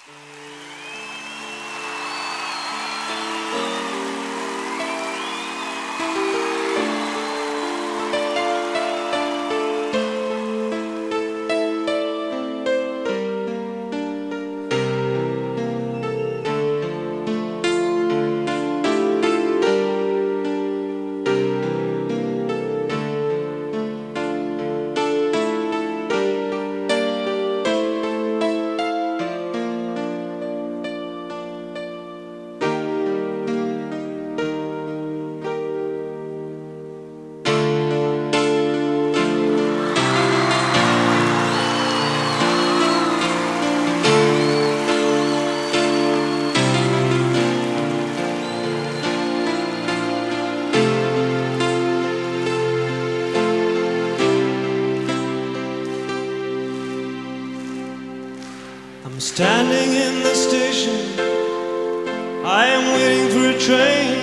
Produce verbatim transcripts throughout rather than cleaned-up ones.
I'm standing in the station, I am waiting for a train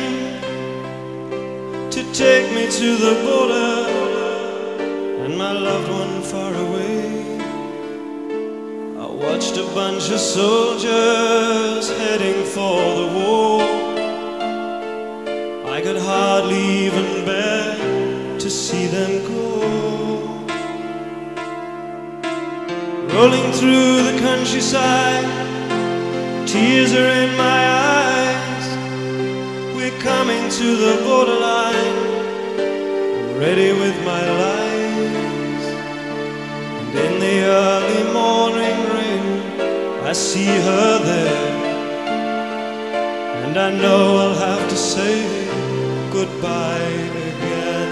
to take me to the border and my loved one far away. I watched a bunch of soldiers heading for the war. I could hardly even bear to see them go. Rolling through the countryside, tears are in my eyes. We're coming to the borderline, I'm ready with my lies. And in the early morning rain, I see her there, and I know I'll have to say goodbye again.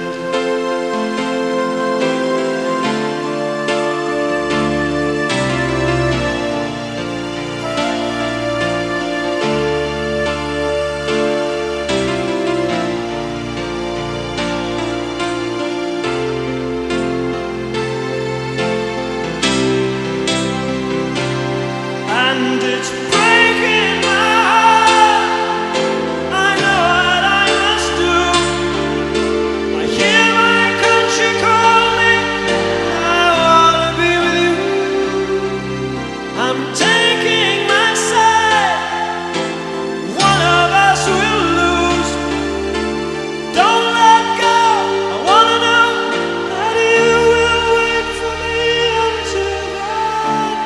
And it's breaking my heart, I know what I must do. I hear my country calling, I wanna be with you. I'm taking my side, one of us will lose. Don't let go, I wanna know that you will wait for me until then.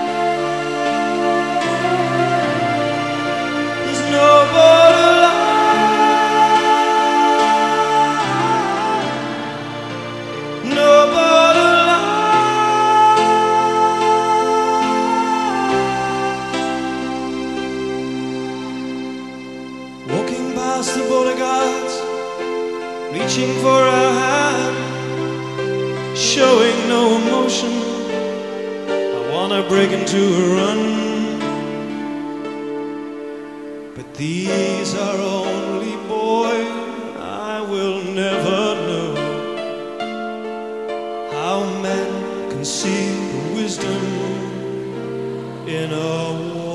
No borderline, no borderline. Walking past the border guards, reaching for a hand, showing no emotion. I wanna break into a run. But these are only boys, I will never know how men can see the wisdom in a war.